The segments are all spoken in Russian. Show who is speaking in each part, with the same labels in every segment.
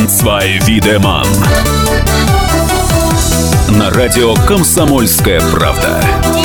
Speaker 1: Zwei Wiedemann. На радио «Комсомольская правда».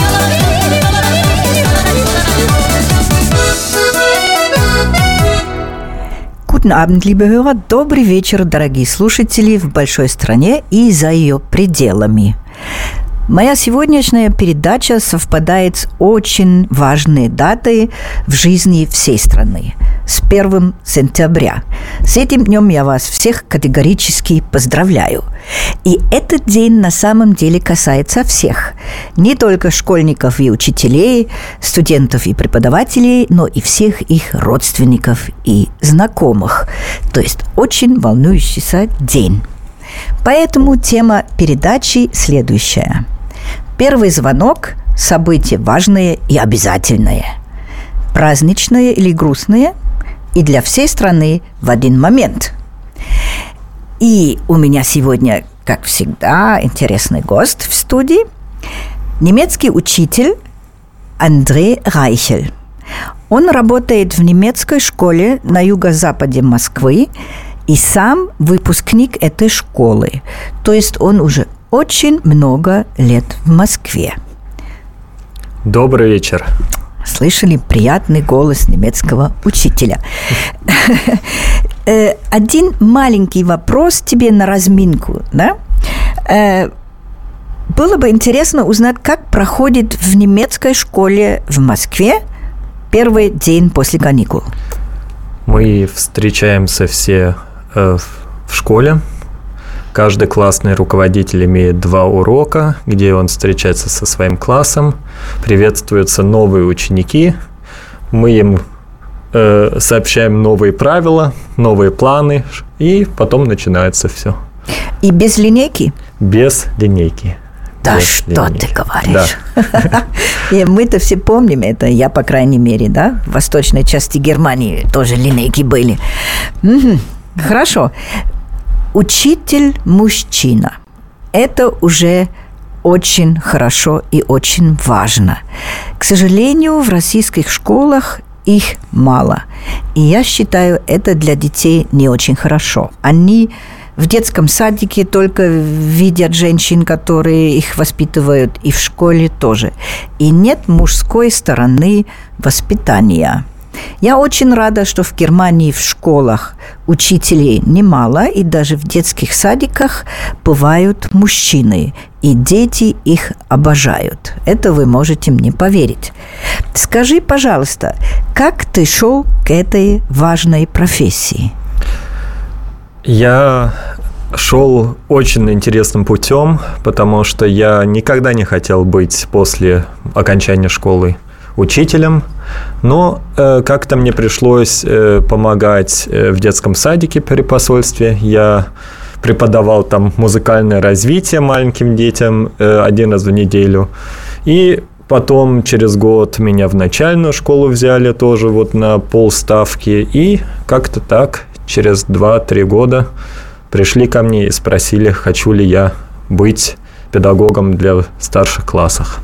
Speaker 2: Guten Abend, liebe Hörer. Добрый вечер, дорогие слушатели в большой стране и за ее пределами. Моя сегодняшняя передача совпадает с очень важной датой в жизни всей страны – с 1 сентября. С этим днем я вас всех категорически поздравляю. И этот день на самом деле касается всех. Не только школьников и учителей, студентов и преподавателей, но и всех их родственников и знакомых. То есть очень волнующийся день. Поэтому тема передачи следующая. Первый звонок – событие важное и обязательное. Праздничное или грустное – и для всей страны в один момент. И у меня сегодня, как всегда, интересный гость в студии. Немецкий учитель Андрей Райхель. Он работает в немецкой школе на юго-западе Москвы и сам выпускник этой школы. То есть он уже очень много лет в Москве.
Speaker 3: Добрый вечер.
Speaker 2: Слышали приятный голос немецкого учителя. Один маленький вопрос тебе на разминку, да? Было бы интересно узнать, как проходит в немецкой школе в Москве первый день после каникул.
Speaker 3: Мы встречаемся все в школе. Каждый классный руководитель имеет 2 урока, где он встречается со своим классом, приветствуются новые ученики, мы им сообщаем новые правила, новые планы, и потом начинается все.
Speaker 2: И без линейки?
Speaker 3: Без линейки.
Speaker 2: Да
Speaker 3: без
Speaker 2: что
Speaker 3: линейки.
Speaker 2: Ты говоришь?
Speaker 3: Да.
Speaker 2: И мы-то все помним это, я, по крайней мере, да? В восточной части Германии тоже линейки были. Хорошо. Учитель-мужчина. Это уже очень хорошо и очень важно. К сожалению, в российских школах их мало. И я считаю, это для детей не очень хорошо. Они в детском садике только видят женщин, которые их воспитывают, и в школе тоже. И нет мужской стороны воспитания. Я очень рада, что в Германии в школах учителей немало, и даже в детских садиках бывают мужчины, и дети их обожают. Это вы можете мне поверить. Скажи, пожалуйста, как ты шел к этой важной профессии?
Speaker 3: Я шел очень интересным путем, потому что я никогда не хотел быть после окончания школы учителем, но как-то мне пришлось помогать в детском садике при посольстве. Я преподавал там музыкальное развитие маленьким детям 1 раз в неделю. И потом через год меня в начальную школу взяли тоже вот на полставки. И как-то так через 2-3 года пришли ко мне и спросили, хочу ли я быть педагогом для старших классов.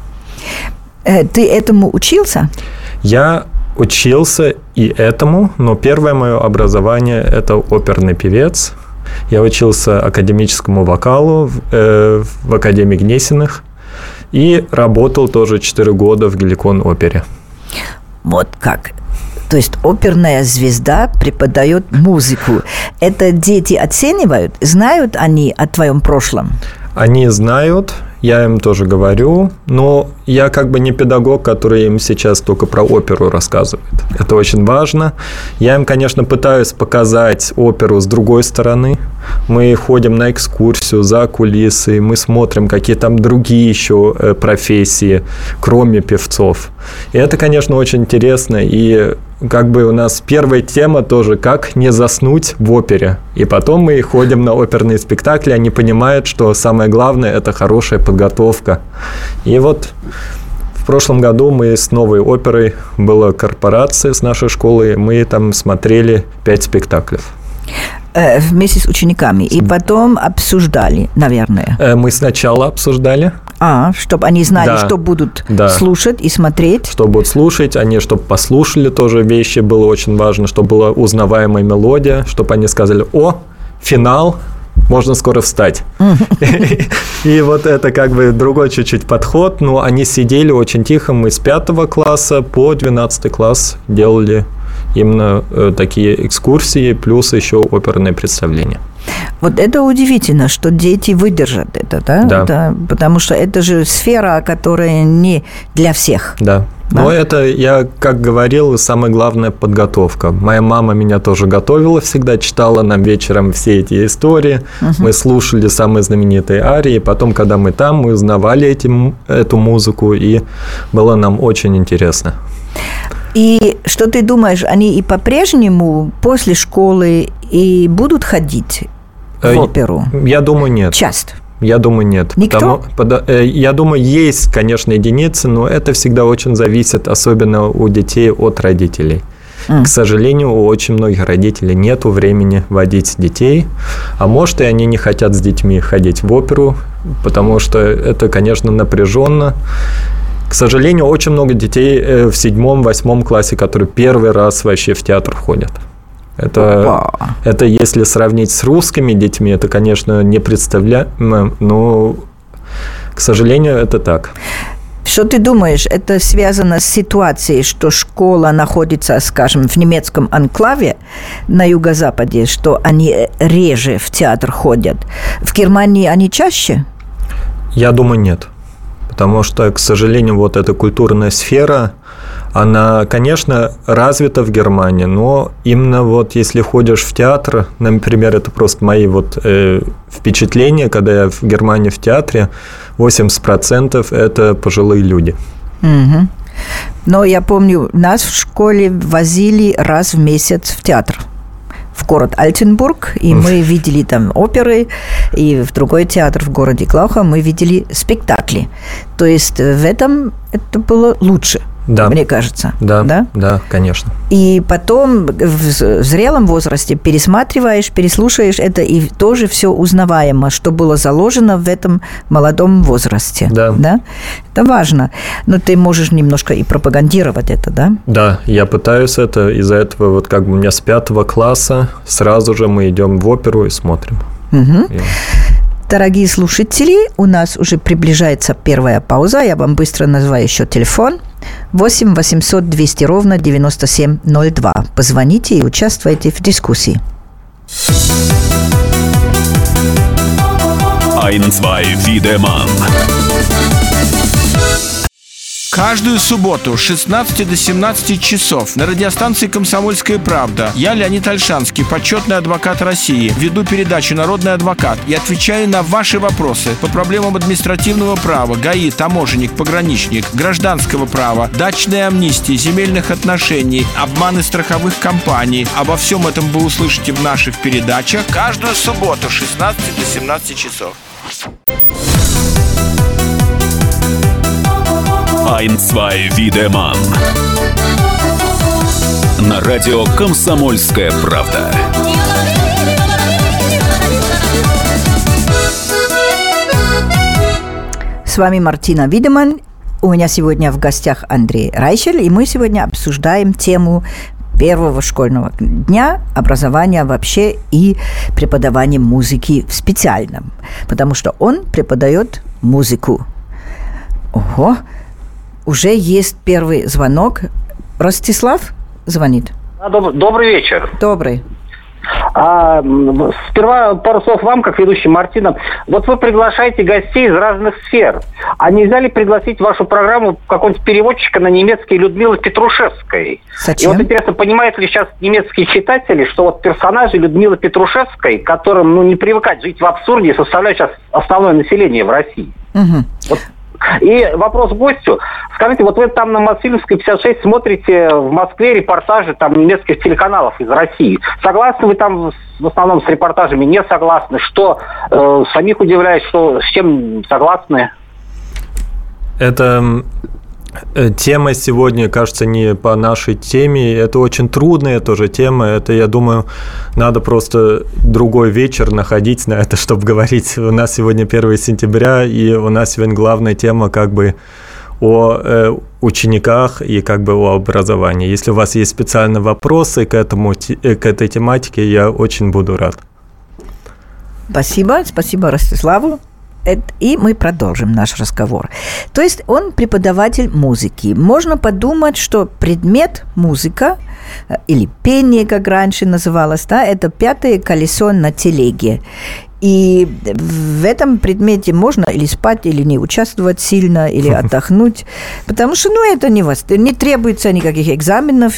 Speaker 2: Ты этому учился?
Speaker 3: Я учился и этому, но первое мое образование – это оперный певец. Я учился академическому вокалу в Академии Гнесиных и работал тоже 4 года в Геликон-опере.
Speaker 2: Вот как. То есть оперная звезда преподает музыку. Это дети оценивают? Знают они о твоем прошлом?
Speaker 3: Они знают, я им тоже говорю, но я как бы не педагог, который им сейчас только про оперу рассказывает. Это очень важно. Я им, конечно, пытаюсь показать оперу с другой стороны. Мы ходим на экскурсию за кулисы, мы смотрим, какие там другие еще профессии, кроме певцов. И это, конечно, очень интересно. И как бы у нас первая тема тоже, как не заснуть в опере. И потом мы ходим на оперные спектакли, они понимают, что самое главное – это хорошая подготовка. И вот в прошлом году мы с новой оперой, была корпорация с нашей школы, мы там смотрели 5 спектаклей.
Speaker 2: Вместе с учениками. И потом обсуждали, наверное.
Speaker 3: Мы сначала обсуждали.
Speaker 2: Чтобы они знали, что будут слушать и смотреть.
Speaker 3: Что будут слушать, они чтобы послушали тоже вещи, было очень важно, чтобы была узнаваемая мелодия, чтобы они сказали, финал, можно скоро встать. И вот это как бы другой чуть-чуть подход. Но они сидели очень тихо. Мы с 5 класса по 12 класс делали именно такие экскурсии, плюс еще оперные представления.
Speaker 2: Вот это удивительно, что дети выдержат это, да?
Speaker 3: Да.
Speaker 2: Потому что это же сфера, которая не для всех.
Speaker 3: Да. Но это, я как говорил, самая главная подготовка. Моя мама меня тоже готовила всегда, читала нам вечером все эти истории. Мы слушали самые знаменитые арии. Потом, когда мы там, мы узнавали эту музыку, и было нам очень интересно.
Speaker 2: И что ты думаешь, они и по-прежнему после школы и будут ходить в оперу?
Speaker 3: Я думаю, нет.
Speaker 2: Часто?
Speaker 3: Я думаю, нет.
Speaker 2: Никто?
Speaker 3: Я думаю, есть, конечно, единицы, но это всегда очень зависит, особенно у детей, от родителей. К сожалению, у очень многих родителей нет времени водить детей, а может, и они не хотят с детьми ходить в оперу, потому что это, конечно, напряженно. К сожалению, очень много детей в 7-8 классе, которые первый раз вообще в театр ходят. Это если сравнить с русскими детьми, это, конечно, не представляемо, но, к сожалению, это так.
Speaker 2: Что ты думаешь, это связано с ситуацией, что школа находится, скажем, в немецком анклаве на юго-западе, что они реже в театр ходят? В Германии они чаще?
Speaker 3: Я думаю, нет. Потому что, к сожалению, вот эта культурная сфера, она, конечно, развита в Германии, но именно вот если ходишь в театр, например, это просто мои вот впечатления, когда я в Германии в театре, 80% это пожилые люди.
Speaker 2: Угу. Но я помню, нас в школе возили раз в месяц в театр. В город Альтенбург, и мы видели там оперы, и в другой театр в городе Глауха мы видели спектакли. То есть в этом это было лучше, мне кажется.
Speaker 3: Да, конечно.
Speaker 2: И потом в зрелом возрасте переслушаешь это, и тоже все узнаваемо, что было заложено в этом молодом возрасте. Да? Это важно. Но ты можешь немножко и пропагандировать это, да? Да,
Speaker 3: я пытаюсь это. Из-за этого вот как бы у меня с 5 класса сразу же мы идем в оперу и смотрим.
Speaker 2: Угу. Дорогие слушатели, у нас уже приближается первая пауза. Я вам быстро называю еще телефон. 8 800 200 ровно 9702. Позвоните и участвуйте в дискуссии.
Speaker 1: Ein, zwei, Wiedemann.
Speaker 4: Каждую субботу с 16 до 17 часов на радиостанции «Комсомольская правда» я, Леонид Ольшанский, почетный адвокат России, веду передачу «Народный адвокат» и отвечаю на ваши вопросы по проблемам административного права, ГАИ, таможенник, пограничник, гражданского права, дачной амнистии, земельных отношений, обманы страховых компаний. Обо всем этом вы услышите в наших передачах каждую субботу с 16 до 17 часов.
Speaker 1: Ein, zwei, Wiedemann. На радио «Комсомольская правда».
Speaker 2: С вами Мартина Видеман. У меня сегодня в гостях Андрей Райшель, и мы сегодня обсуждаем тему первого школьного дня, образования вообще и преподавания музыки в специальном, потому что он преподает музыку. Ого! Уже есть первый звонок. Ростислав звонит.
Speaker 5: Добрый вечер.
Speaker 2: Добрый.
Speaker 5: Сперва пару слов вам, как ведущий Мартина. Вот вы приглашаете гостей из разных сфер. А нельзя ли пригласить в вашу программу какого-нибудь переводчика на немецкий Людмилы Петрушевской?
Speaker 2: Зачем?
Speaker 5: И вот интересно, понимают ли сейчас немецкие читатели, что вот персонажи Людмилы Петрушевской, которым не привыкать жить в абсурде, составляют сейчас основное население в России.
Speaker 2: Угу.
Speaker 5: Вот. И вопрос гостю. Скажите, вот вы там на Мосфильмской 56 смотрите в Москве репортажи там немецких телеканалов из России. Согласны вы там в основном с репортажами? Не согласны? Что самих удивляет, что с чем согласны?
Speaker 3: Это тема сегодня, кажется, не по нашей теме. Это очень трудная тоже тема. Это, я думаю, надо просто другой вечер находить на это, чтобы говорить. У нас сегодня 1 сентября, и у нас сегодня главная тема как бы о учениках и как бы о образовании. Если у вас есть специальные вопросы к этой тематике, я очень буду рад.
Speaker 2: Спасибо Ростиславу. И мы продолжим наш разговор. То есть он преподаватель музыки. Можно подумать, что предмет музыка или пение, как раньше называлось, да, это пятое колесо на телеге. И в этом предмете можно или спать, или не участвовать сильно, или отдохнуть, потому что это не требуется никаких экзаменов.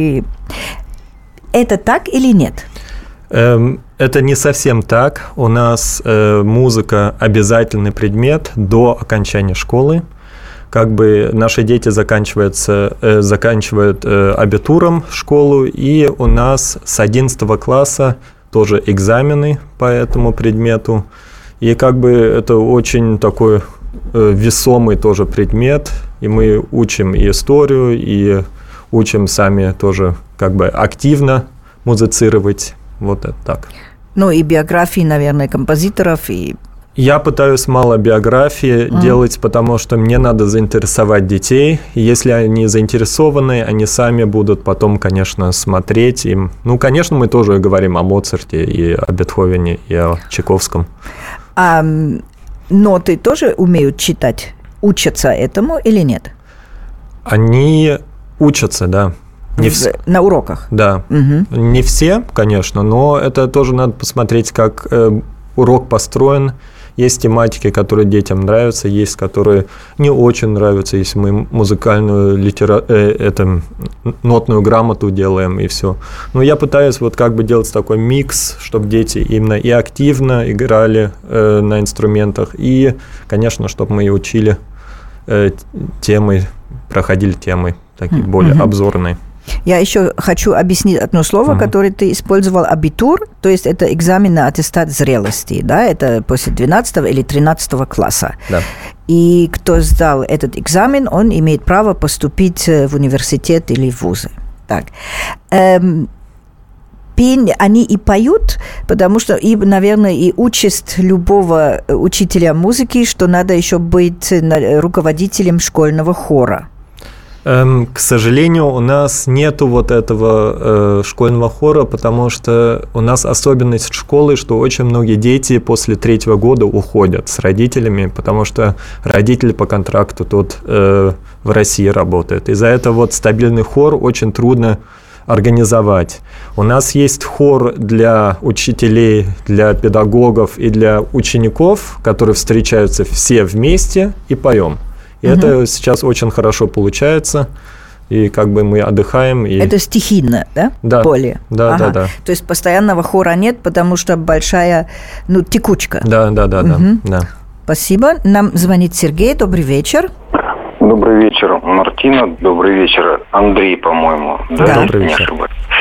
Speaker 2: Это так или нет?
Speaker 3: Это не совсем так. У нас музыка обязательный предмет до окончания школы. Как бы наши дети заканчивают абитуром школу, и у нас с 11 класса тоже экзамены по этому предмету. И как бы это очень такой весомый тоже предмет. И мы учим и историю, и учим сами тоже как бы активно музицировать. Вот это так.
Speaker 2: И биографии, наверное, композиторов.
Speaker 3: Я пытаюсь мало биографии делать, потому что мне надо заинтересовать детей. И если они заинтересованы, они сами будут потом, конечно, смотреть им. Конечно, мы тоже говорим о Моцарте и о Бетховене, и о Чайковском.
Speaker 2: А ноты тоже умеют читать? Учатся этому или нет?
Speaker 3: Они учатся, да.
Speaker 2: На уроках?
Speaker 3: Да. Угу. Не все, конечно, но это тоже надо посмотреть, как урок построен. Есть тематики, которые детям нравятся, есть, которые не очень нравятся, если мы музыкальную нотную грамоту делаем и все. Но я пытаюсь делать такой микс, чтобы дети именно и активно играли на инструментах, и, конечно, чтобы мы и учили темы, проходили темы такие более обзорные.
Speaker 2: Я еще хочу объяснить одно слово, которое ты использовал, абитур, то есть это экзамен на аттестат зрелости, да, это после 12 или 13 класса. Да. И кто сдал этот экзамен, он имеет право поступить в университет или в вузы. Так. Они и поют, потому что, наверное, и участь любого учителя музыки, что надо еще быть руководителем школьного хора.
Speaker 3: К сожалению, у нас нету этого школьного хора, потому что у нас особенность школы, что очень многие дети после 3-го года уходят с родителями, потому что родители по контракту тут в России работают. Из-за этого стабильный хор очень трудно организовать. У нас есть хор для учителей, для педагогов и для учеников, которые встречаются все вместе и поем. И это сейчас очень хорошо получается, и как бы мы отдыхаем. И...
Speaker 2: Это стихийно, да?
Speaker 3: Да.
Speaker 2: Более?
Speaker 3: Да.
Speaker 2: То есть постоянного хора нет, потому что большая, текучка.
Speaker 3: Да.
Speaker 2: Спасибо. Нам звонит Сергей. Добрый вечер.
Speaker 6: Добрый вечер, Мартина. Добрый вечер, Андрей, по-моему.
Speaker 3: Да. Добрый вечер.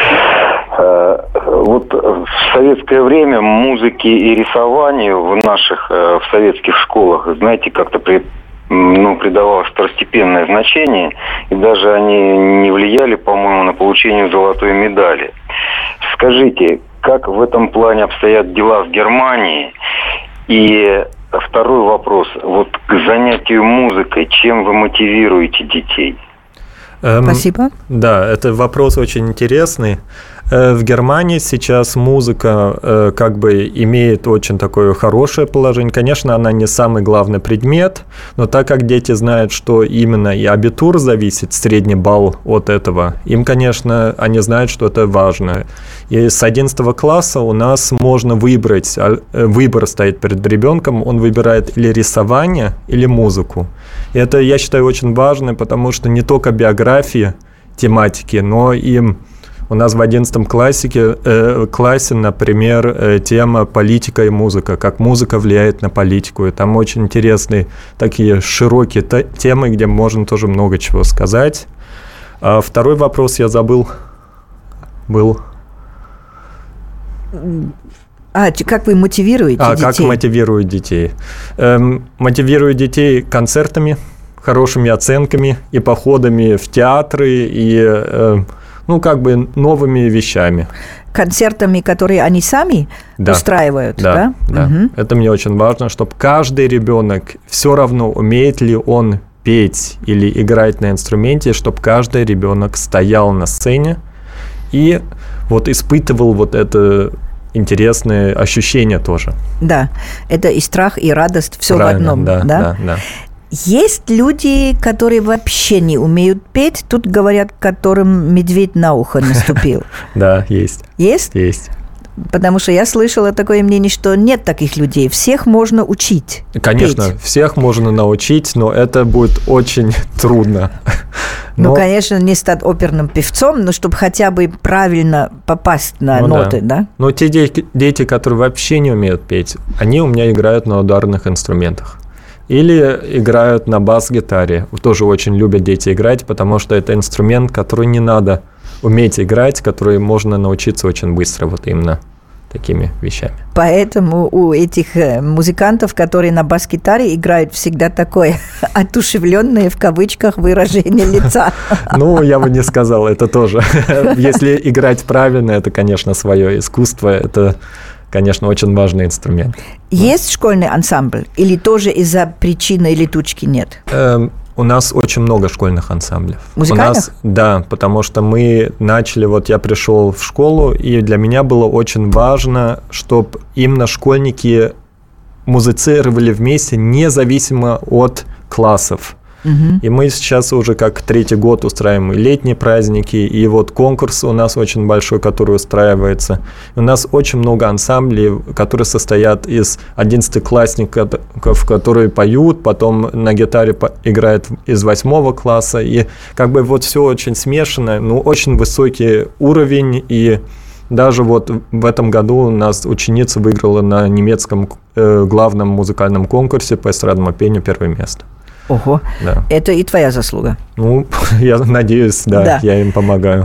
Speaker 6: В советское время музыке и рисованию в советских школах, знаете, как-то придавалось второстепенное значение, и даже они не влияли, по-моему, на получение золотой медали. Скажите, как в этом плане обстоят дела в Германии? И второй вопрос. К занятию музыкой, чем вы мотивируете детей?
Speaker 2: Спасибо.
Speaker 3: Да, это вопрос очень интересный. В Германии сейчас музыка имеет очень такое хорошее положение. Конечно, она не самый главный предмет, но так как дети знают, что именно и абитур зависит, средний балл от этого, им, конечно, они знают, что это важно. И с 11 класса у нас можно выбрать, выбор стоит перед ребенком, он выбирает или рисование, или музыку. И это, я считаю, очень важно, потому что не только биография тематики, но и у нас в 11 классе, например, тема «Политика и музыка», как музыка влияет на политику. И там очень интересные такие широкие темы, где можно тоже много чего сказать. А второй вопрос я забыл. Был.
Speaker 2: Как вы мотивируете детей?
Speaker 3: Как мотивируют детей? Мотивирую детей концертами, хорошими оценками и походами в театры, и новыми вещами.
Speaker 2: Концертами, которые они сами устраивают, да?
Speaker 3: Да. Угу. Это мне очень важно, чтобы каждый ребенок, все равно умеет ли он петь или играть на инструменте, чтобы каждый ребенок стоял на сцене и испытывал это интересные ощущения тоже.
Speaker 2: Да, это и страх, и радость, все в одном.
Speaker 3: Да.
Speaker 2: Есть люди, которые вообще не умеют петь, тут говорят, которым медведь на ухо наступил.
Speaker 3: Да, есть.
Speaker 2: Есть?
Speaker 3: Есть.
Speaker 2: Потому что я слышала такое мнение, что нет таких людей, всех можно учить.
Speaker 3: Конечно,
Speaker 2: петь.
Speaker 3: Всех можно научить, но это будет очень трудно.
Speaker 2: Ну, конечно, не стать оперным певцом, но чтобы хотя бы правильно попасть на ноты, да?
Speaker 3: Но те дети, которые вообще не умеют петь, они у меня играют на ударных инструментах. Или играют на бас-гитаре. Тоже очень любят дети играть, потому что это инструмент, который не надо уметь играть, который можно научиться очень быстро вот именно такими вещами.
Speaker 2: Поэтому у этих музыкантов, которые на бас-гитаре играют, всегда такое одушевленное, в кавычках, выражение лица.
Speaker 3: Ну, я бы не сказал, это тоже. Если играть правильно, это, конечно, свое искусство, это, конечно, очень важный инструмент.
Speaker 2: Есть школьный ансамбль? Или тоже из-за причины летучки нет?
Speaker 3: У нас очень много школьных ансамблей.
Speaker 2: Музыкальных?
Speaker 3: Да, потому что мы начали, вот я пришел в школу, и для меня было очень важно, чтобы именно школьники музицировали вместе, независимо от классов. И мы сейчас уже как 3-й год устраиваем и летние праздники, и вот конкурс у нас очень большой, который устраивается. И у нас очень много ансамблей, которые состоят из 11-классников, которые поют, потом на гитаре играют из 8 класса, и как бы вот все очень смешано, но очень высокий уровень, и даже вот в этом году у нас ученица выиграла на немецком главном музыкальном конкурсе по эстрадному пению 1 место.
Speaker 2: Ого, да. Это и твоя заслуга.
Speaker 3: Ну, я надеюсь, да, я им помогаю.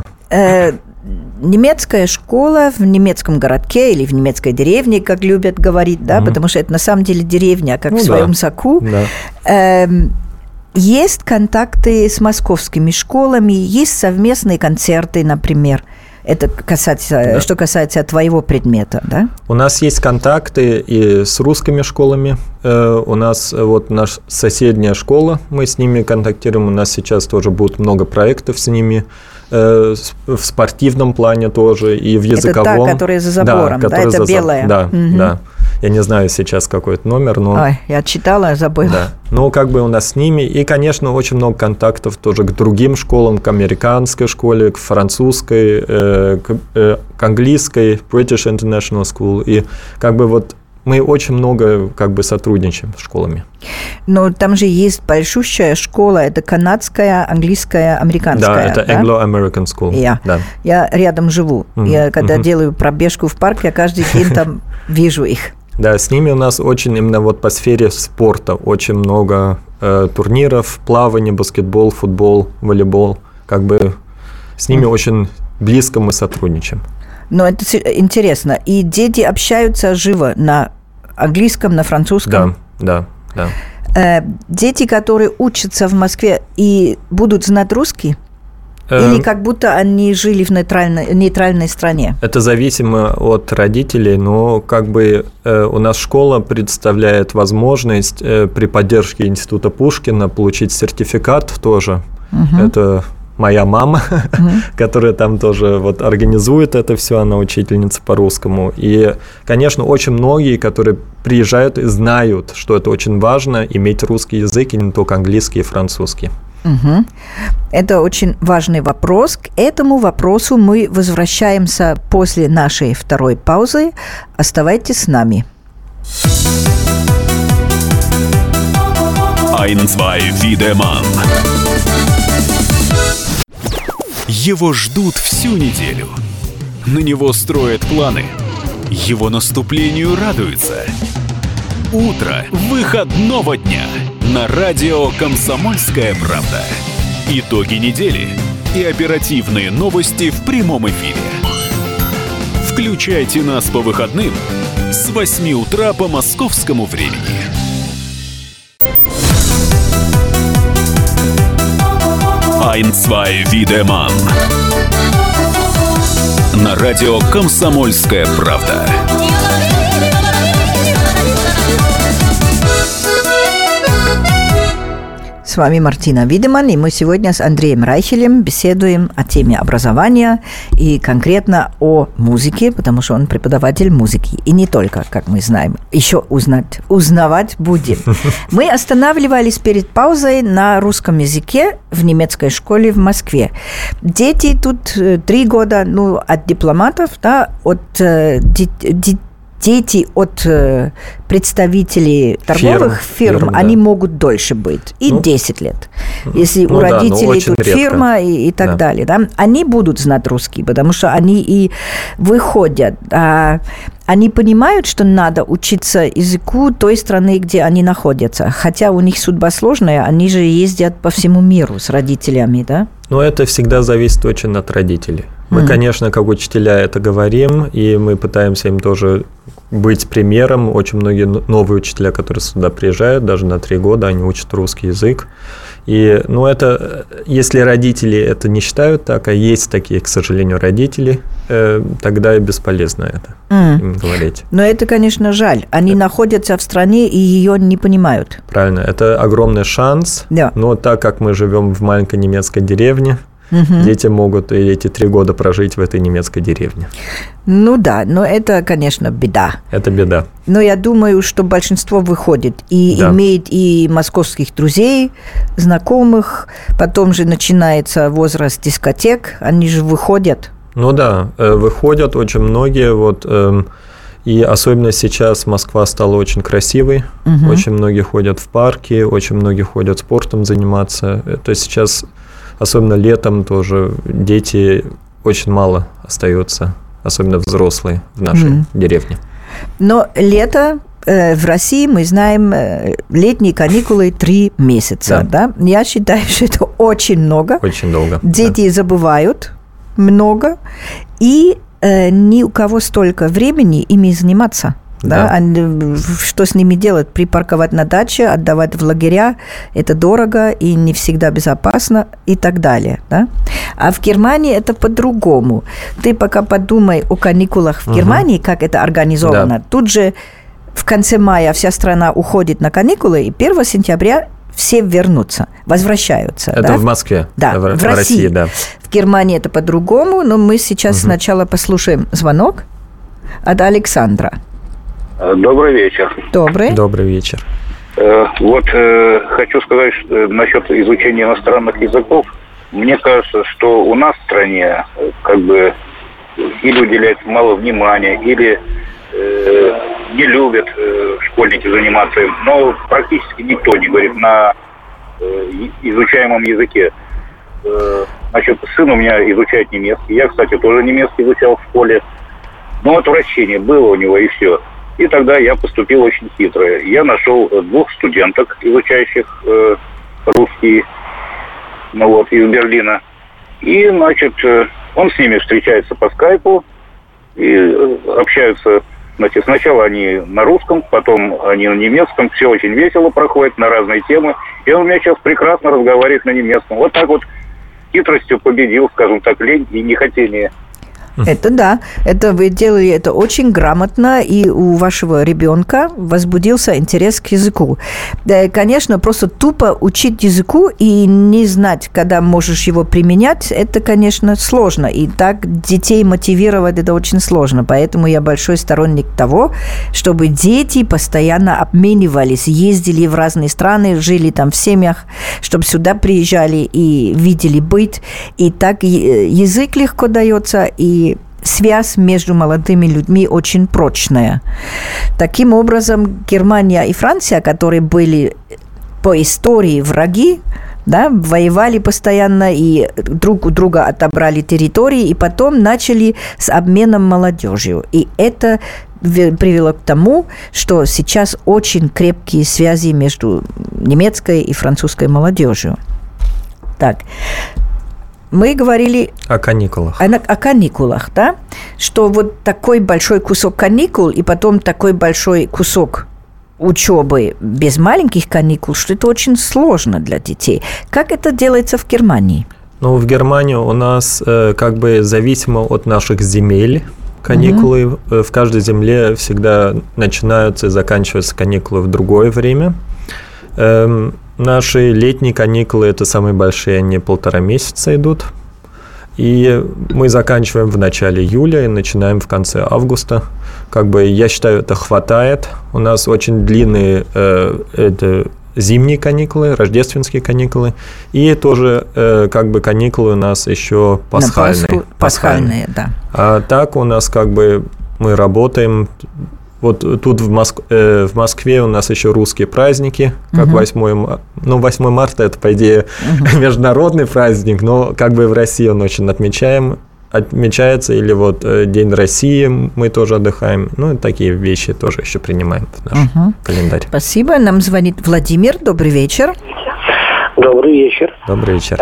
Speaker 2: Немецкая школа в немецком городке или в немецкой деревне, как любят говорить, да, потому что это на самом деле деревня, как в своем соку. Да. Есть контакты с московскими школами, есть совместные концерты, например. Это что касается твоего предмета, да?
Speaker 3: У нас есть контакты и с русскими школами. У нас вот наша соседняя школа, мы с ними контактируем. У нас сейчас тоже будет много проектов с ними. В спортивном плане тоже, и в языковом.
Speaker 2: Это та, которая за забором, да? Это белая.
Speaker 3: Да, да. Я не знаю сейчас какой-то номер, но...
Speaker 2: Ой, я читала, забыла.
Speaker 3: Да. Ну, как бы у нас с ними. И, конечно, очень много контактов тоже к другим школам, к американской школе, к французской, к английской, British International School. И как бы вот мы очень много как бы сотрудничаем с школами.
Speaker 2: Но там же есть большущая школа, это канадская, английская, американская.
Speaker 3: Да, это Anglo-American School.
Speaker 2: Да. Я рядом живу. Я когда делаю пробежку в парк, я каждый день там вижу их.
Speaker 3: Да, с ними у нас очень именно вот по сфере спорта очень много турниров, плавание, баскетбол, футбол, волейбол. Как бы с ними очень близко мы сотрудничаем.
Speaker 2: Но это интересно. И дети общаются живо на английском, на французском?
Speaker 3: Да.
Speaker 2: Дети, которые учатся в Москве и будут знать русский? Или как будто они жили в нейтральной стране?
Speaker 3: Это зависимо от родителей, но как бы у нас школа представляет возможность при поддержке Института Пушкина получить сертификат тоже. Это моя мама, которая там тоже вот организует это все, она учительница по русскому. И, конечно, очень многие, которые приезжают и знают, что это очень важно, иметь русский язык, и не только английский и французский.
Speaker 2: Это очень важный вопрос. К этому вопросу мы возвращаемся после нашей второй паузы. Оставайтесь с нами.
Speaker 1: Ein, zwei, Wiedemann. Его ждут всю неделю. На него строят планы. Его наступлению радуются. Утро выходного дня на радио «Комсомольская правда». Итоги недели и оперативные новости в прямом эфире. Включайте нас по выходным с 8 утра по московскому времени. Ein, zwei, Wiedemann. На радио «Комсомольская правда».
Speaker 2: С С вами Мартина Видеман, и мы сегодня с Андреем Райхелем беседуем о теме образования и конкретно о музыке, потому что он преподаватель музыки. И не только, как мы знаем, еще узнавать будем. Мы останавливались перед паузой на русском языке в немецкой школе в Москве. Дети тут 3 года, от дипломатов, да, дети от представителей торговых фирм, они могут дольше быть, и 10 лет. Если у родителей тут редко. Фирма и так далее, да, они будут знать русский, потому что они и выходят. Они понимают, что надо учиться языку той страны, где они находятся. Хотя у них судьба сложная, они же ездят по всему миру с родителями, да?
Speaker 3: Но это всегда зависит очень от родителей. Мы, конечно, как учителя это говорим, и мы пытаемся им тоже быть примером. Очень многие новые учителя, которые сюда приезжают, даже на 3 года, они учат русский язык. И, это, если родители это не считают так, а есть такие, к сожалению, родители, тогда и бесполезно это им говорить.
Speaker 2: Но это, конечно, жаль. Они находятся в стране и ее не понимают.
Speaker 3: Правильно. Это огромный шанс. Да. Но так как мы живем в маленькой немецкой деревне, дети могут и эти 3 года прожить в этой немецкой деревне.
Speaker 2: Да, но это, конечно, беда.
Speaker 3: Это беда.
Speaker 2: Но я думаю, что большинство выходит и имеет и московских друзей, знакомых. Потом же начинается возраст дискотек, они же выходят.
Speaker 3: Выходят очень многие. И особенно сейчас Москва стала очень красивой. Очень многие ходят в парки, очень многие ходят спортом заниматься. То есть сейчас... Особенно летом тоже дети очень мало остаются, особенно взрослые в нашей деревне.
Speaker 2: Но лето в России, мы знаем, летние каникулы 3 месяца. Да. Я считаю, что это очень много.
Speaker 3: Очень долго.
Speaker 2: Дети забывают много, и ни у кого столько времени ими заниматься. Да? Что с ними делать? Припарковать на даче, отдавать в лагеря, это дорого и не всегда безопасно и так далее. Да? А в Германии это по-другому. Ты пока подумай о каникулах в Германии, как это организовано. Тут же в конце мая вся страна уходит на каникулы, и 1 сентября все вернутся, возвращаются.
Speaker 3: Это в Москве?
Speaker 2: Да, в России. Да. В Германии это по-другому, но мы сейчас сначала послушаем звонок от Александра.
Speaker 7: Добрый вечер.
Speaker 3: Добрый вечер.
Speaker 7: Хочу сказать насчет изучения иностранных языков. Мне кажется, что у нас в стране или уделяется мало внимания, или не любят школьники заниматься им. Но практически никто не говорит на изучаемом языке. Сын у меня изучает немецкий. Я, кстати, тоже немецкий изучал в школе. Но отвращение было у него, и все. И тогда я поступил очень хитро. Я нашел 2 студенток, изучающих русский, из Берлина. И, он с ними встречается по скайпу и общаются. Сначала они на русском, потом они на немецком. Все очень весело проходит на разные темы. И он у меня сейчас прекрасно разговаривает на немецком. Вот так хитростью победил, скажем так, лень и нехотение.
Speaker 2: Это да, это вы делали это очень грамотно, и у вашего ребенка возбудился интерес к языку. Конечно, просто тупо учить языку и не знать, когда можешь его применять, это, конечно, сложно. И так детей мотивировать это очень сложно. Поэтому я большой сторонник того, чтобы дети постоянно обменивались, ездили в разные страны, жили там в семьях, чтобы сюда приезжали и видели быт. И так язык легко дается, и связь между молодыми людьми очень прочная. Таким образом, Германия и Франция, которые были по истории враги, да, воевали постоянно и друг у друга отобрали территории, и потом начали с обменом молодежью. И это привело к тому, что сейчас очень крепкие связи между немецкой и французской молодежью. Так. Мы говорили
Speaker 3: о каникулах.
Speaker 2: О каникулах, да? Что вот такой большой кусок каникул и потом такой большой кусок учебы без маленьких каникул, что это очень сложно для детей. Как это делается в Германии?
Speaker 3: В Германии у нас зависимо от наших земель каникулы. В каждой земле всегда начинаются и заканчиваются каникулы в другое время. Наши летние каникулы – это самые большие, они 1,5 месяца идут. И мы заканчиваем в начале июля и начинаем в конце августа. Как бы, я считаю, это хватает. У нас очень длинные это зимние каникулы, рождественские каникулы. И тоже как бы каникулы у нас еще пасхальные.
Speaker 2: Пасхальные, да.
Speaker 3: А так у нас как бы мы работаем. Вот тут в Москве у нас еще русские праздники, как 8 марта это, по идее, международный праздник, но как бы в России он очень отмечается, или вот День России мы тоже отдыхаем, ну, и такие вещи тоже еще принимаем в наш календарь.
Speaker 2: Спасибо, нам звонит Владимир, добрый вечер.
Speaker 8: Добрый вечер.
Speaker 3: Добрый вечер.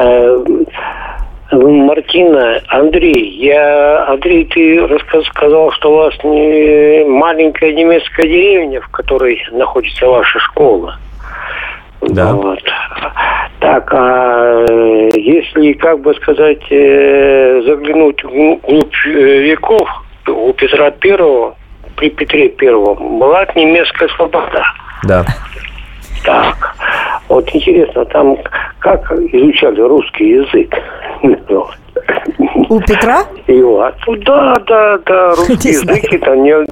Speaker 8: Мартина, Андрей, ты сказал, что у вас маленькая немецкая деревня, в которой находится ваша школа.
Speaker 3: Да.
Speaker 8: Вот. Так, а если, как бы сказать, заглянуть вглубь веков, у Петра Первого, при Петре Первом была немецкая слобода. Да. Так, вот интересно, там как изучали русский язык?
Speaker 2: У Петра?
Speaker 8: Да, русский язык это нет.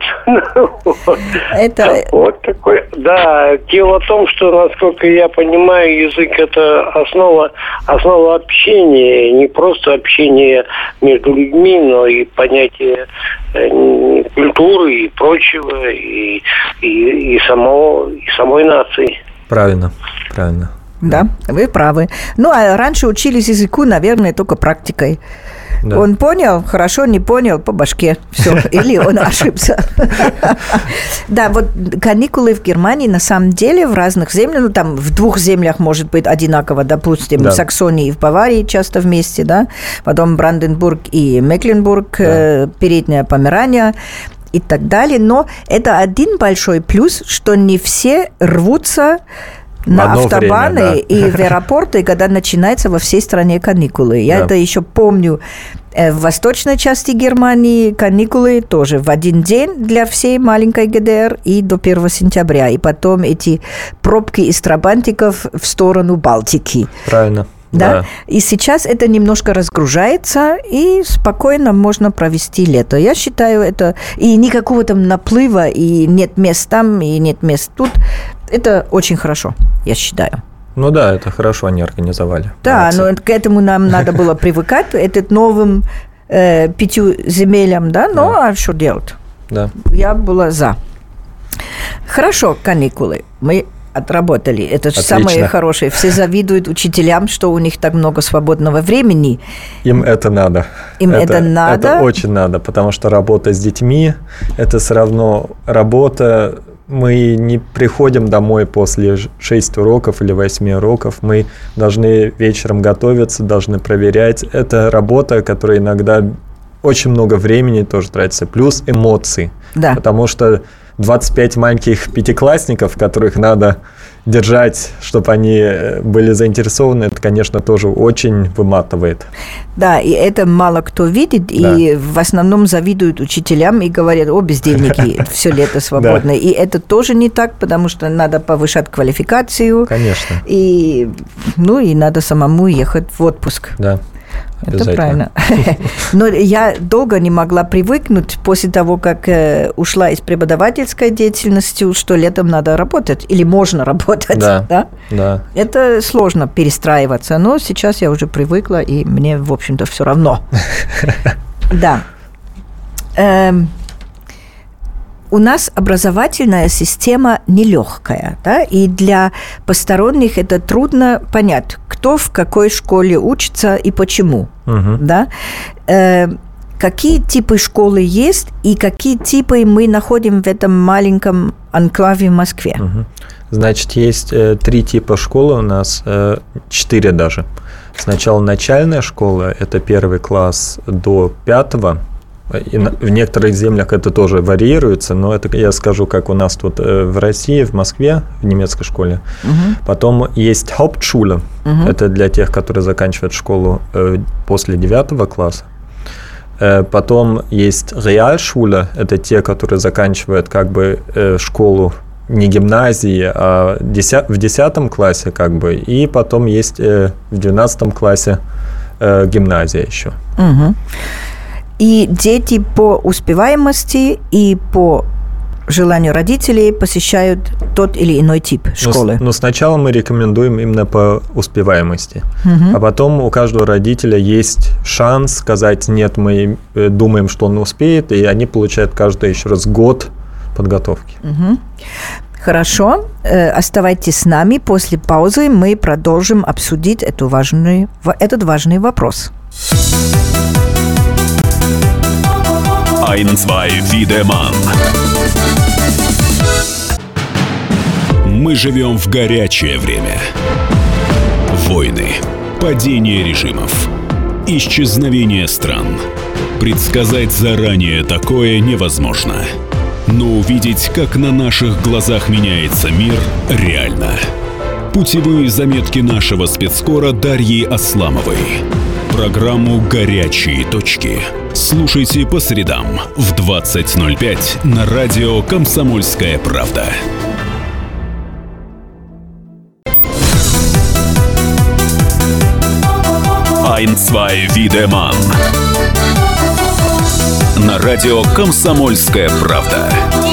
Speaker 2: Это...
Speaker 8: Вот такой, да. Дело в том, что, насколько я понимаю, язык это основа общения, не просто общения между людьми, но и понятие культуры и прочего, и самой нации.
Speaker 3: Правильно.
Speaker 2: Да, вы правы. Ну, а раньше учились языку, наверное, только практикой. Да. Он понял, хорошо, не понял, по башке. Все. Или он ошибся. Да, вот каникулы в Германии, на самом деле, в разных землях, ну, там в 2 землях может быть одинаково, допустим, в Саксонии и в Баварии часто вместе, да, потом Бранденбург и Мекленбург, Передняя Померания и так далее. Но это один большой плюс, что не все рвутся на автобаны и в аэропорты, когда начинается во всей стране каникулы. Я это еще помню. В восточной части Германии каникулы тоже в один день для всей маленькой ГДР и до 1 сентября. И потом эти пробки из трабантиков в сторону Балтики.
Speaker 3: Правильно.
Speaker 2: Да? И сейчас это немножко разгружается, и спокойно можно провести лето. Я считаю, это... И никакого там наплыва, и нет мест там, и нет мест тут. Это очень хорошо, я считаю.
Speaker 3: Ну да, это хорошо они организовали.
Speaker 2: Да, но к этому нам надо было привыкать, этот новым 5 земелям, да? Ну, а что делать?
Speaker 3: Да.
Speaker 2: Я была за. Хорошо, каникулы. Мы отработали. Это же самое хорошее. Все завидуют учителям, что у них так много свободного времени.
Speaker 3: Им это надо. Это очень надо, потому что работа с детьми – это все равно работа. Мы не приходим домой после 6 уроков или 8 уроков. Мы должны вечером готовиться, должны проверять. Это работа, которая иногда очень много времени тоже тратится. Плюс эмоции. Да. Потому что 25 маленьких пятиклассников, которых надо держать, чтобы они были заинтересованы, это, конечно, тоже очень выматывает.
Speaker 2: Да, и это мало кто видит, и в основном завидуют учителям и говорят: о, бездельники, все лето свободное. И это тоже не так, потому что надо повышать квалификацию.
Speaker 3: Конечно.
Speaker 2: И надо самому ехать в отпуск.
Speaker 3: Да.
Speaker 2: Это правильно. Но я долго не могла привыкнуть после того, как ушла из преподавательской деятельности, что летом надо работать или можно работать.
Speaker 3: Да.
Speaker 2: Это сложно перестраиваться, но сейчас я уже привыкла, и мне, в общем-то, все равно. Да. У нас образовательная система нелегкая, да, и для посторонних это трудно понять, кто в какой школе учится и почему, да. Какие типы школы есть и какие типы мы находим в этом маленьком анклаве в Москве?
Speaker 3: Значит, есть 3 типа школы у нас, 4 даже. Сначала начальная школа, это 1 класс до 5. И в некоторых землях это тоже варьируется, но это я скажу, как у нас тут в России, в Москве, в немецкой школе. Потом есть Hauptschule, это для тех, которые заканчивают школу после 9 класса. Потом есть Realschule, это те, которые заканчивают как бы школу не гимназии, а в 10 классе как бы, и потом есть в 12 классе гимназия еще.
Speaker 2: Угу. И дети по успеваемости и по желанию родителей посещают тот или иной тип школы?
Speaker 3: Но сначала мы рекомендуем именно по успеваемости.
Speaker 2: Угу.
Speaker 3: А потом у каждого родителя есть шанс сказать: нет, мы думаем, что он успеет, и они получают каждый еще раз год подготовки.
Speaker 2: Угу. Хорошо. Оставайтесь с нами. После паузы мы продолжим обсудить этот важный вопрос.
Speaker 1: Ein, zwei, Wiedemann. Мы живем в горячее время. Войны, падение режимов, исчезновение стран. Предсказать заранее такое невозможно. Но увидеть, как на наших глазах меняется мир, реально. Путевые заметки нашего спецкора Дарьи Асламовой. Программу «Горячие точки» слушайте по средам в 20:05 на радио «Комсомольская правда». Ein, zwei, Wiedemann. На радио «Комсомольская правда».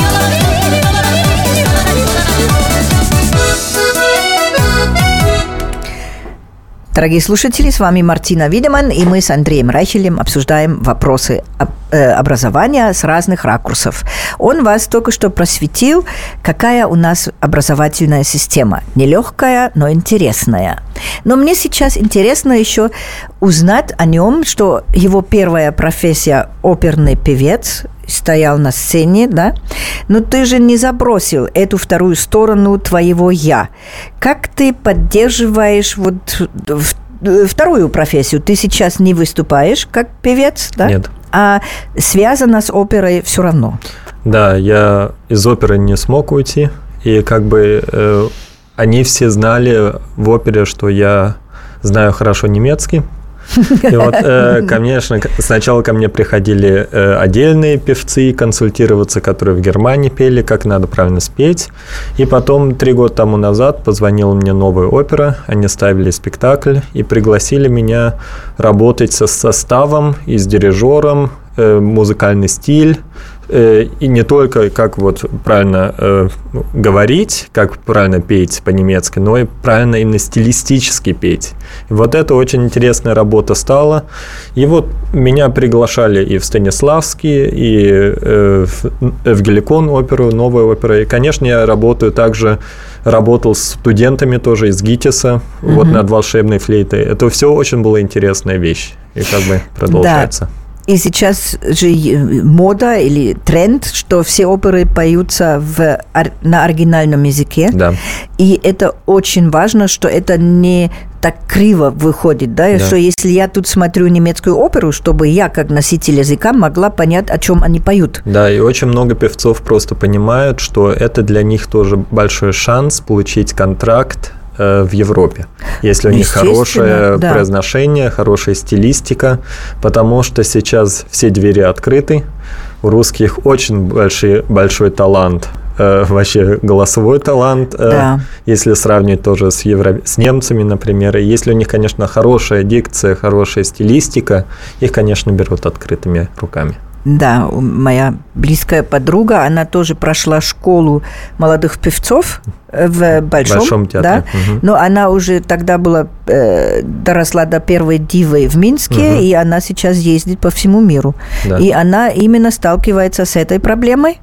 Speaker 2: Дорогие слушатели, с вами Мартина Видеман, и мы с Андреем Райхелем обсуждаем вопросы образования с разных ракурсов. Он вас только что просветил, какая у нас образовательная система. Нелегкая, но интересная. Но мне сейчас интересно еще узнать о нем, что его первая профессия – оперный певец, стоял на сцене, да? Но ты же не забросил эту вторую сторону твоего «я». Как ты поддерживаешь вот вторую профессию? Ты сейчас не выступаешь как певец, да?
Speaker 3: Нет.
Speaker 2: А связано с оперой все равно?
Speaker 3: Да, я из оперы не смог уйти, и как бы они все знали в опере, что я знаю хорошо немецкий. И вот, конечно, сначала ко мне приходили отдельные певцы консультироваться, которые в Германии пели, как надо правильно спеть. И потом 3 года тому назад позвонила мне новая опера, они ставили спектакль и пригласили меня работать со составом и с дирижером, музыкальный стиль. И не только как вот правильно говорить, как правильно петь по-немецки, но и правильно именно стилистически петь. И вот это очень интересная работа стала. И вот меня приглашали и в Станиславский, и в Геликон оперу, новая опера. И, конечно, я работал с студентами тоже из ГИТИСа, вот над волшебной флейтой. Это все очень была интересная вещь. И как бы продолжается. Да.
Speaker 2: И сейчас же мода или тренд, что все оперы поются на оригинальном языке.
Speaker 3: Да.
Speaker 2: И это очень важно, что это не так криво выходит, да? Что если я тут смотрю немецкую оперу, чтобы я, как носитель языка, могла понять, о чем они поют.
Speaker 3: Да, и очень много певцов просто понимают, что это для них тоже большой шанс получить контракт в Европе, если у них хорошее произношение, хорошая стилистика, потому что сейчас все двери открыты, у русских очень большой талант, вообще голосовой талант, если сравнивать тоже с немцами, например, и если у них, конечно, хорошая дикция, хорошая стилистика, их, конечно, берут открытыми руками.
Speaker 2: Да, моя близкая подруга, она тоже прошла школу молодых певцов в Большом театре. Да? Но она уже тогда доросла до первой дивы в Минске, и она сейчас ездит по всему миру. Да. И она именно сталкивается с этой проблемой.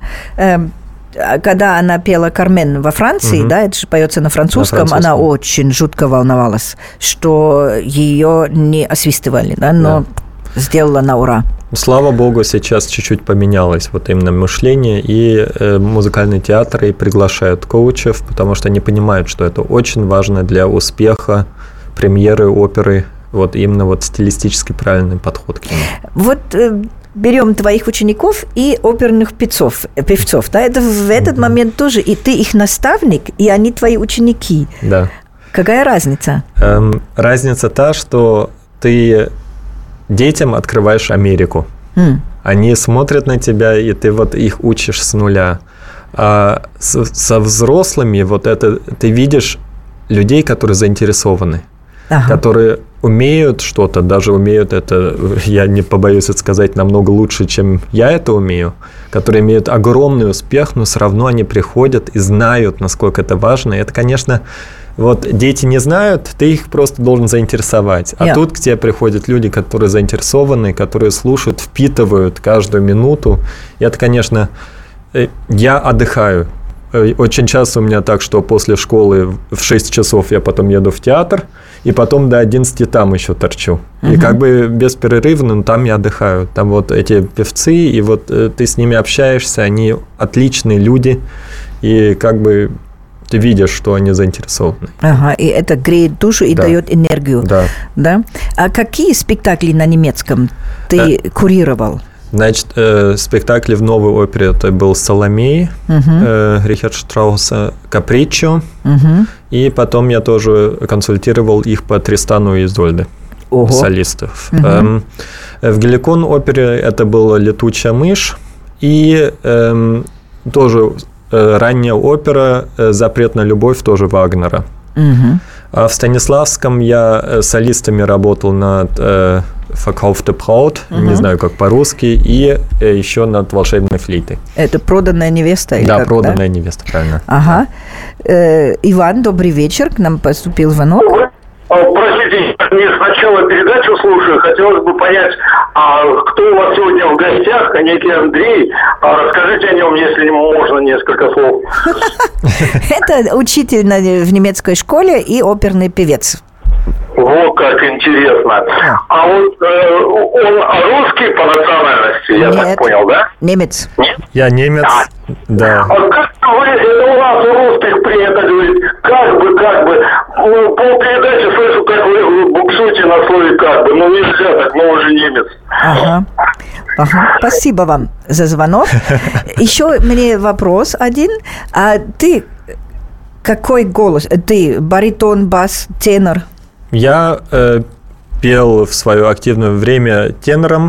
Speaker 2: Когда она пела «Кармен» во Франции, да, это же поется на французском, она очень жутко волновалась, что ее не освистывали, да, но сделала на ура.
Speaker 3: Слава богу, сейчас чуть-чуть поменялось вот именно мышление, и музыкальные театры приглашают коучев, потому что они понимают, что это очень важно для успеха премьеры оперы, вот именно вот стилистически правильный подход к нему.
Speaker 2: Вот берем твоих учеников и оперных певцов, да, это в этот момент тоже, и ты их наставник, и они твои ученики.
Speaker 3: Да.
Speaker 2: Какая разница?
Speaker 3: Разница та, что ты детям открываешь Америку. Они смотрят на тебя, и ты вот их учишь с нуля. А со взрослыми вот это ты видишь людей, которые заинтересованы, которые умеют что-то, даже умеют это, я не побоюсь это сказать, намного лучше, чем я это умею, которые имеют огромный успех, но все равно они приходят и знают, насколько это важно. И это, конечно, вот дети не знают, ты их просто должен заинтересовать. А тут к тебе приходят люди, которые заинтересованы, которые слушают, впитывают каждую минуту. И это, конечно, я отдыхаю. Очень часто у меня так, что после школы в 6 часов я потом еду в театр, и потом до 11 там еще торчу. И как бы бесперерывно, но там я отдыхаю. Там вот эти певцы, и вот ты с ними общаешься, они отличные люди, и как бы ты видишь, что они заинтересованы.
Speaker 2: Ага, и это греет душу и дает энергию. Да. А какие спектакли на немецком ты курировал?
Speaker 3: Значит, спектакль в новой опере это был «Соломей» Рихарда Штрауса, «Каприччо», и потом я тоже консультировал их по «Тристану и Изольде», солистов. В «Геликон» опере это была «Летучая мышь», и тоже ранняя опера «Запрет на любовь» тоже Вагнера. А в Станиславском я солистами работал над «Verkaufte Braut», не знаю, как по-русски, и еще над «Волшебной флейтой». Это
Speaker 2: «Проданная невеста»?
Speaker 3: Да, «Проданная невеста», правильно.
Speaker 2: Ага. Иван, добрый вечер, к нам поступил звонок.
Speaker 9: Простите, не сначала передачу слушаю, хотелось бы понять, кто у вас сегодня в гостях, некий Андрей. Расскажите о нем, если можно, несколько слов.
Speaker 2: Это учитель в немецкой школе и оперный певец.
Speaker 9: Во, как интересно. А вот он русский по национальности, я так понял, да?
Speaker 2: Немец.
Speaker 9: Нет?
Speaker 3: Я немец, да.
Speaker 9: А как говорить, это у нас у русских принято говорить, как бы, полпередачи слышу, как вы буксуете на слове «как бы», нельзя так, уже немец.
Speaker 2: Ага. Спасибо вам за звонок. Еще мне вопрос один. А ты какой голос? Ты баритон, бас, тенор?
Speaker 3: Я пел в свое активное время тенором,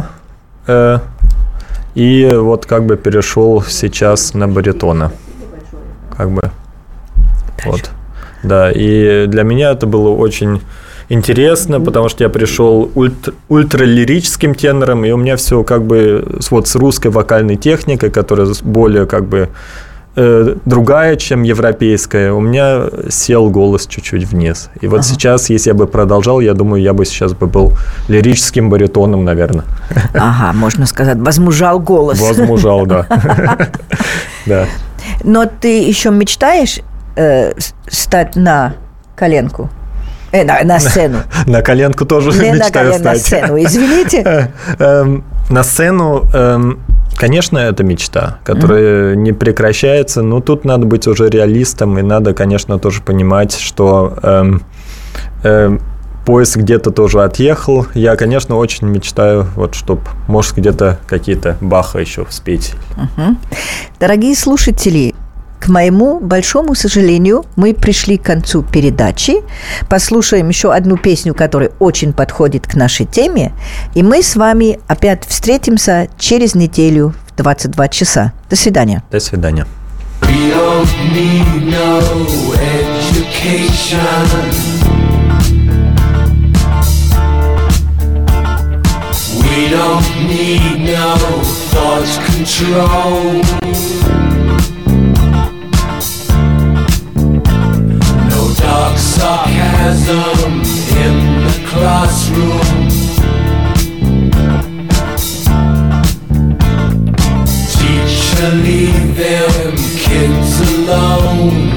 Speaker 3: и вот как бы перешел сейчас на баритона. Как бы. Вот. Да, и для меня это было очень интересно, потому что я пришел ультралирическим тенором, и у меня все как бы вот с русской вокальной техникой, которая более как бы другая, чем европейская, у меня сел голос чуть-чуть вниз. И вот сейчас, если я бы продолжал, я думаю, я бы сейчас был лирическим баритоном, наверное.
Speaker 2: Ага, можно сказать, возмужал голос.
Speaker 3: Возмужал, да. Да.
Speaker 2: Но ты еще мечтаешь стать на коленку? На сцену.
Speaker 3: На коленку тоже мечтаю стать.
Speaker 2: На сцену, извините.
Speaker 3: На сцену, конечно, это мечта, которая не прекращается, но тут надо быть уже реалистом, и надо, конечно, тоже понимать, что поезд где-то тоже отъехал. Я, конечно, очень мечтаю, вот, чтобы, может, где-то какие-то Баха еще спеть.
Speaker 2: Дорогие слушатели, к моему большому сожалению, мы пришли к концу передачи. Послушаем еще одну песню, которая очень подходит к нашей теме. И мы с вами опять встретимся через неделю в 22 часа. До свидания.
Speaker 3: До свидания. We don't need no thought control. No dark sarcasm in the classroom. Teacher, leave them kids alone.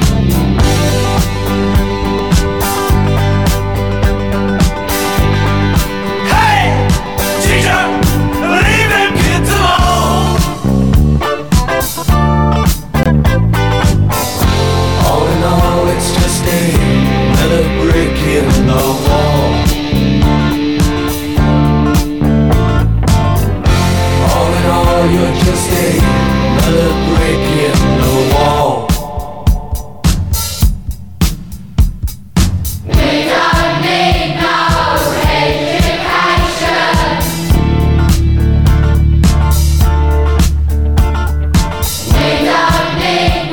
Speaker 10: We don't need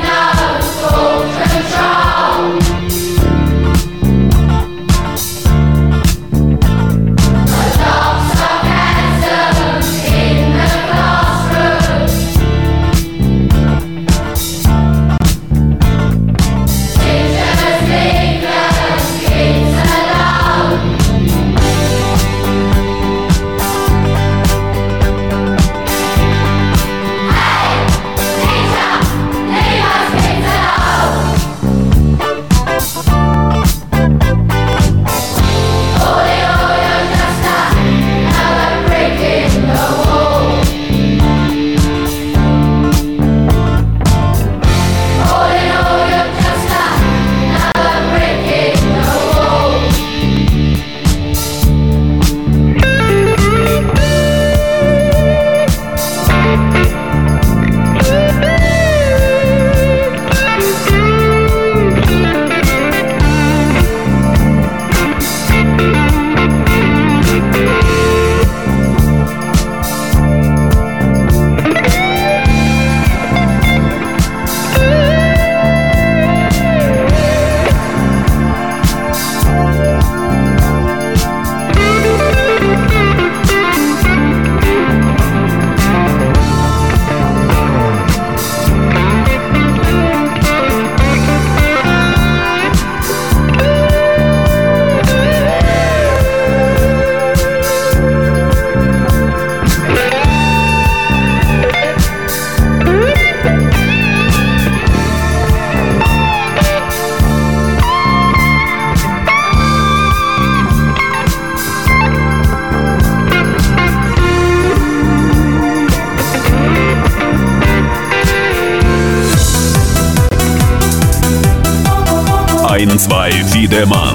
Speaker 1: Ein, zwei, Wiedemann.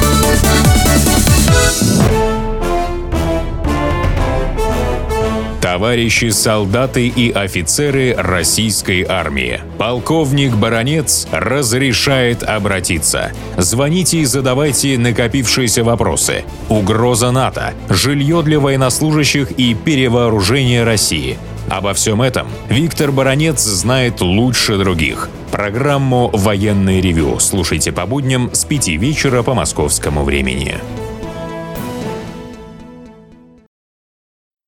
Speaker 10: Товарищи солдаты и офицеры российской армии. Полковник Баранец разрешает обратиться. Звоните и задавайте накопившиеся вопросы. Угроза НАТО, жилье для военнослужащих и перевооружение России. Обо всем этом Виктор Баранец знает лучше других. Программу «Военное ревю» слушайте по будням с 5 вечера по московскому времени.